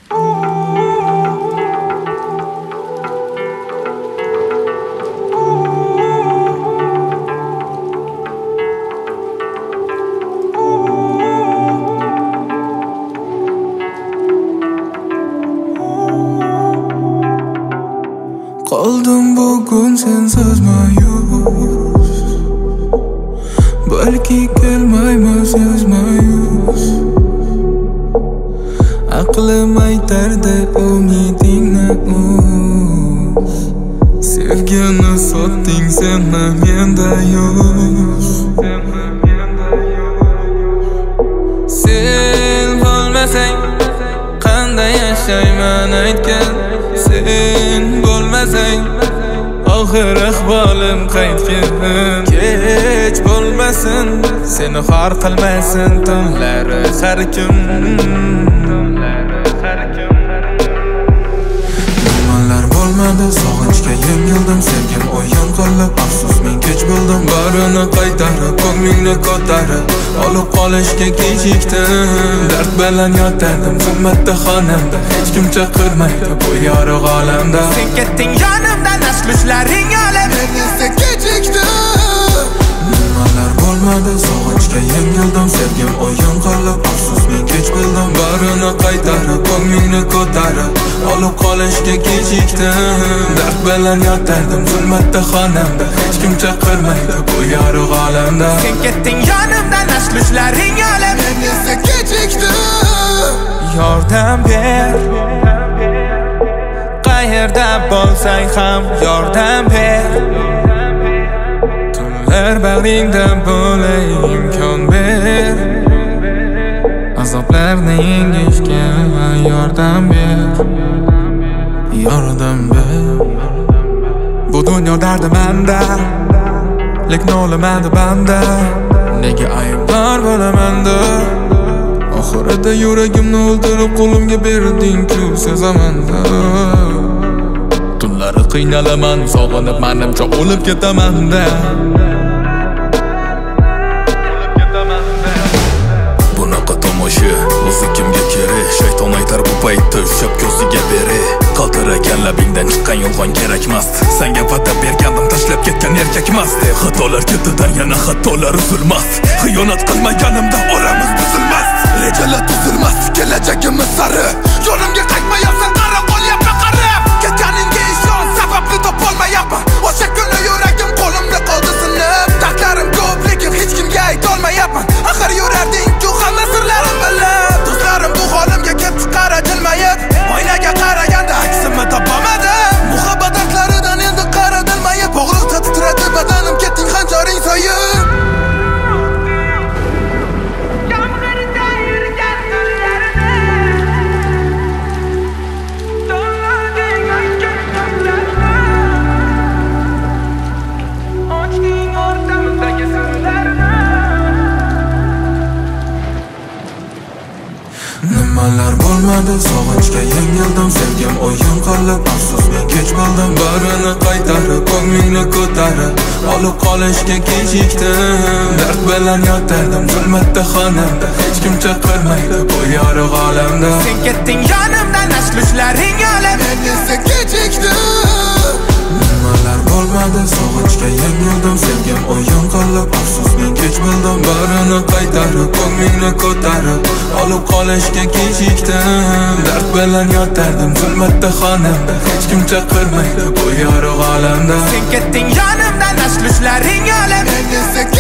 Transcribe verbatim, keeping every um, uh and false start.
Qoldim bugun sensiz mayus, balki kelmaymiz yuz mayus. Aqlim aytardi umidingni uz, sevgini sotding sen menda yo'q. Sen bo'lmasang qanday yashayman aytgan, sen bo'lmasang oxir ahvolim qaytgan. Kech bo'lmasin, seni xor qilmasin tunlari har kim. Nimalar bo'lmadi, sog'inchga yengildim, sevgim o'yin qilib, afsus men kech bo'ldim. Barini qaytarib, ko'nglingni ko'tarib, olib qolishga kechikdim. Dard bilan yotardim zulmatda xonamda, hech kim chaqirmaydi bu yorug' olamda. Sen ketding yonimdan, aslushlaring olam, men esa kechikdim. Nimalar bo'lmadi, sog'inchga yengildim, sevgim o'yin qilib, afsus men kech bo'ldim. Barini qaytarib, ko'nglingni ko'tarib, olib qolishga kechikdim. Dard bilan yotardim zulmatda xonamda, hech kim chaqirmaydi bu yorug' olamda. Sen ketding yonimdan, aslushlaring olam, men esa kechikdim. Yordam ber, qayerda bo'lsang ham yordam ber. Tunlar bag'ringda bo'lay imkon ber, azoblarni yengishga yordam ber. Yordam ber. Bu dunyo dardi menda, lekin o'limadi banda. Nega aybdor bo'lamanda? Oxirida yuragimni o'ldirib qo'limga berding-ku sezamanda. Tunlari qiynalaman, sog'inib menimcha o'lib ketamanda. Bunaqa tomosha o'zi kimga kerak? Shayton aytar bu paytda ushab ko'ziga beri. Qaltiragan labingdan chiqqan yolg'on kerakmasdi. Senga va'da bergandim, tashlab ketgan erkakmasdi. Xatolar ketidan yana xatolar uzilmas. Xiyonat qilmaganimda oramiz buzilmas. Rejalar tuzilmas, kelajagimiz sari. Yo'limga qaytmayapsan, qara qolyapman qarab. Ketganingga ishon, sababni topolmayapman. O'sha kuni yuragim qo'limda qoldi sinib. Dardlarim ko'p, lekin hech kimga aytolmayapman. Axir yurarding-ku hamma sirlarim bilib. Do'stlarim bu holimga kelib qara jilmayib. Oynaga qaraganda aksimni topolmadim. Muhabbat dardlaridan endi qara dilmayib. Og'riqda titradi badanim, ketding xanjaring soyib. Nimalar bo'lmadi, sog'inchga yengildim, sevgim o'yin qilib, afsus men kech bo'ldim. Barini qaytarib, ko'nglingni ko'tarib, olib qolishga kechikdim. Dard bilan yotardim zulmatda xonamda, hech kim chaqirmaydi bu yorug' olamda. Sen ketding yonimdan, aslushlaring olam, men esa kechikdim. Nimalar bo'lmadi, sog'inchga yengildim, sevgim o'yin qilib, afsus men kech bo'ldim. Barini qaytarib, ko'nglingni ko'tarib, olib qolishga kechikdim. Dard bilan yotardim zulmatda xonamda, hech kim chaqirmaydi bu yorug' olamda. Sen ketding yonimdan, aslushlaring olam, men esa